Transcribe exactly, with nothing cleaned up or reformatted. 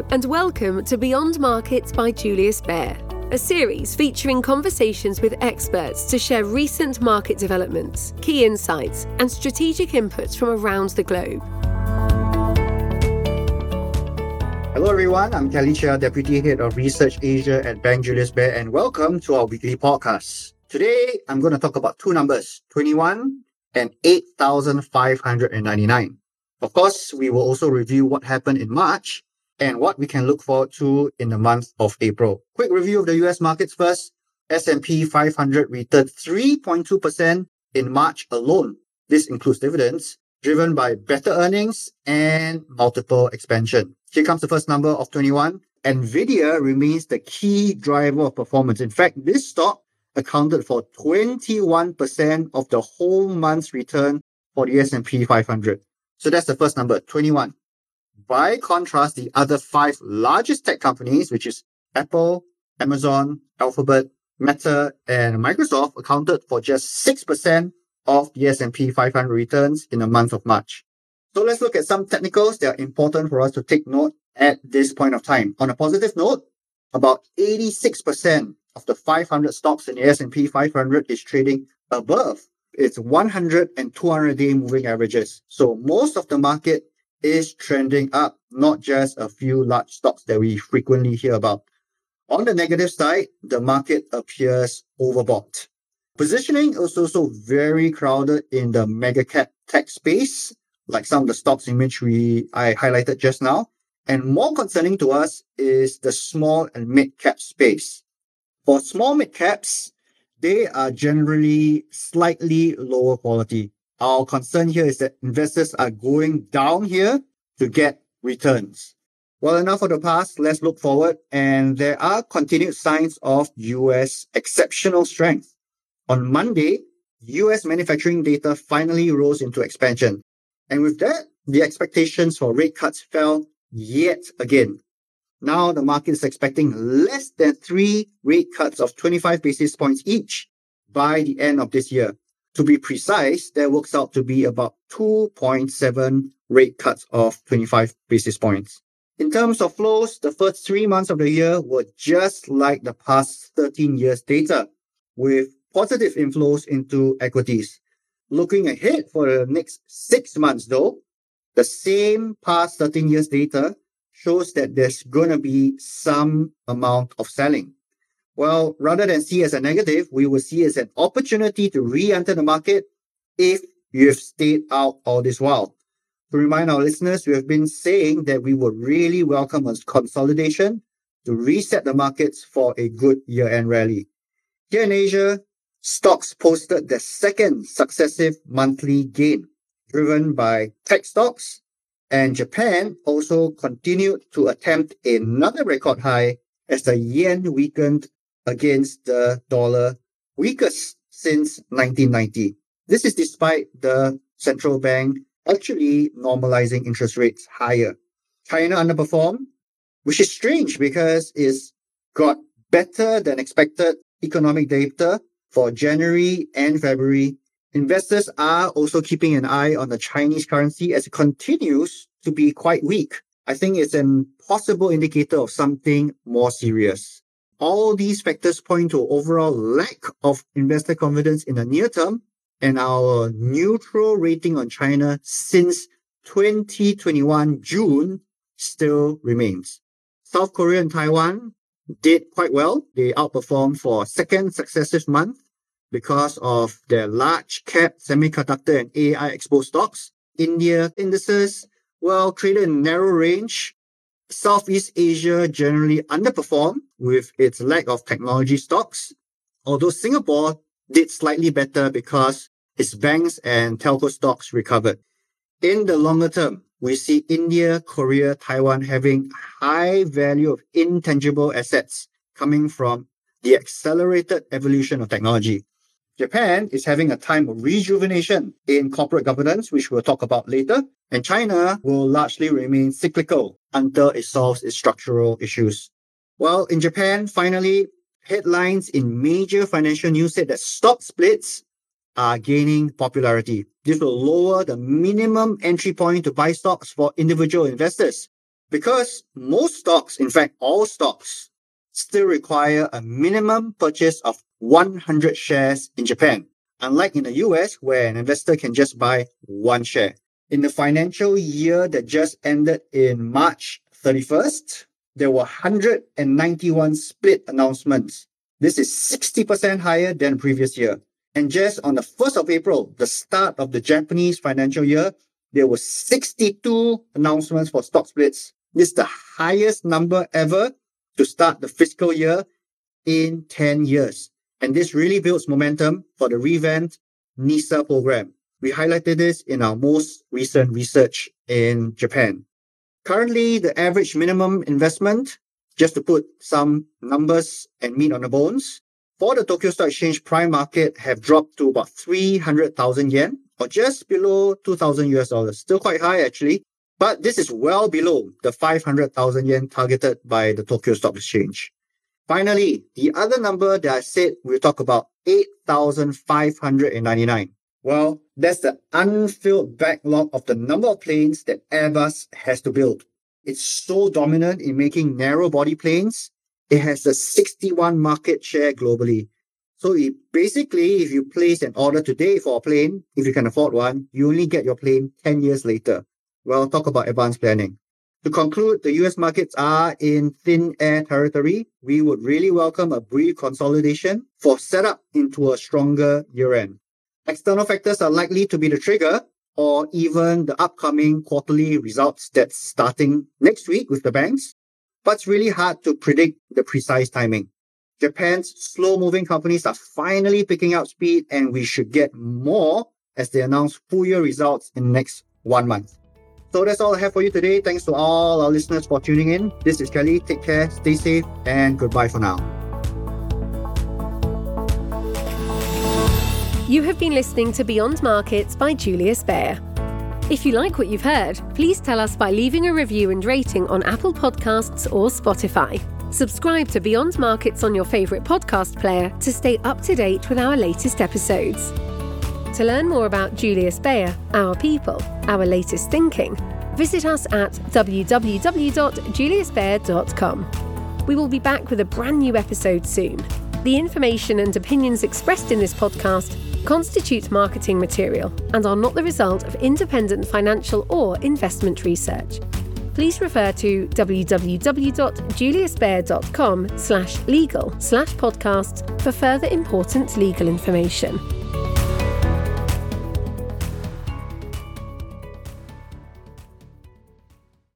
and welcome to Beyond Markets by Julius Baer, a series featuring conversations with experts to share recent market developments, key insights, and strategic inputs from around the globe. Hello everyone, I'm Kelly Chia, Deputy Head of Research Asia at Bank Julius Baer, and welcome to our weekly podcast. Today, I'm going to talk about two numbers, twenty-one and eight thousand five hundred ninety-nine. Of course, we will also review what happened in March and what we can look forward to in the month of April. Quick review of the U S markets first. S and P five hundred returned three point two percent in March alone. This includes dividends, driven by better earnings and multiple expansion. Here comes the first number of twenty-one. Nvidia remains the key driver of performance. In fact, this stock accounted for twenty-one percent of the whole month's return for the S and P five hundred. So that's the first number, twenty-one. By contrast, the other five largest tech companies, which is Apple, Amazon, Alphabet, Meta, and Microsoft, accounted for just six percent of the S and P five hundred returns in the month of March. So let's look at some technicals that are important for us to take note at this point of time. On a positive note, about eighty-six percent of the five hundred stocks in the S and P five hundred is trading above its one hundred and two hundred day moving averages. So most of the market is trending up, not just a few large stocks that we frequently hear about. On the negative side, the market appears overbought. Positioning is also very crowded in the mega cap tech space, like some of the stocks in which we I highlighted just now. And more concerning to us is the small and mid cap space. For small mid caps, they are generally slightly lower quality. Our concern here is that investors are going down here to get returns. Well, enough of the past, let's look forward. And there are continued signs of U S exceptional strength. On Monday, U S manufacturing data finally rose into expansion. And with that, the expectations for rate cuts fell yet again. Now the market is expecting less than three rate cuts of twenty-five basis points each by the end of this year. To be precise, that works out to be about two point seven rate cuts of twenty-five basis points. In terms of flows, the first three months of the year were just like the past thirteen years data, with positive inflows into equities. Looking ahead for the next six months though, the same past thirteen years data shows that there's going to be some amount of selling. Well, rather than see as a negative, we will see as an opportunity to re-enter the market if you've stayed out all this while. To remind our listeners, we have been saying that we would really welcome a consolidation to reset the markets for a good year-end rally. Here in Asia, stocks posted their second successive monthly gain, driven by tech stocks, and Japan also continued to attempt another record high as the yen weakened against the dollar, weakest since nineteen ninety. This is despite the central bank actually normalizing interest rates higher. China underperformed, which is strange because it's got better than expected economic data for January and February. Investors are also keeping an eye on the Chinese currency as it continues to be quite weak. I think it's a possible indicator of something more serious. All these factors point to overall lack of investor confidence in the near term, and our neutral rating on China since twenty twenty-one June still remains. South Korea and Taiwan did quite well. They outperformed for a second successive month because of their large cap semiconductor and A I exposed stocks. India indices, well, traded in narrow range. Southeast Asia generally underperformed with its lack of technology stocks, although Singapore did slightly better because its banks and telco stocks recovered. In the longer term, we see India, Korea, Taiwan having high value of intangible assets coming from the accelerated evolution of technology. Japan is having a time of rejuvenation in corporate governance, which we'll talk about later, and China will largely remain cyclical until it solves its structural issues. Well, in Japan, finally, headlines in major financial news said that stock splits are gaining popularity. This will lower the minimum entry point to buy stocks for individual investors because most stocks, in fact all stocks, still require a minimum purchase of one hundred shares in Japan, unlike in the U S where an investor can just buy one share. In the financial year that just ended in March thirty-first, there were one hundred ninety-one split announcements. This is sixty percent higher than previous year. And just on the first of April, the start of the Japanese financial year, there were sixty-two announcements for stock splits. This is the highest number ever to start the fiscal year in ten years. And this really builds momentum for the revamped NISA program. We highlighted this in our most recent research in Japan. Currently, the average minimum investment, just to put some numbers and meat on the bones, for the Tokyo Stock Exchange Prime Market have dropped to about three hundred thousand yen, or just below two thousand U S dollars. Still quite high actually, but this is well below the five hundred thousand yen targeted by the Tokyo Stock Exchange. Finally, the other number that I said we'll talk about, eight thousand five hundred ninety-nine. Well, that's the unfilled backlog of the number of planes that Airbus has to build. It's so dominant in making narrow-body planes. It has a sixty-one market share globally. So it, basically, if you place an order today for a plane, if you can afford one, you only get your plane ten years later. Well, talk about advanced planning. To conclude, the U S markets are in thin air territory. We would really welcome a brief consolidation for setup into a stronger year-end. External factors are likely to be the trigger, or even the upcoming quarterly results that's starting next week with the banks. But it's really hard to predict the precise timing. Japan's slow-moving companies are finally picking up speed, and we should get more as they announce full-year results in the next one month. So that's all I have for you today. Thanks to all our listeners for tuning in. This is Kelly. Take care, stay safe, and goodbye for now. You have been listening to Beyond Markets by Julius Baer. If you like what you've heard, please tell us by leaving a review and rating on Apple Podcasts or Spotify. Subscribe to Beyond Markets on your favourite podcast player to stay up to date with our latest episodes. To learn more about Julius Baer, our people, our latest thinking, visit us at w w w dot julius baer dot com. We will be back with a brand new episode soon. The information and opinions expressed in this podcast constitute marketing material and are not the result of independent financial or investment research. Please refer to w w w dot julius baer dot com slash legal slash podcasts for further important legal information.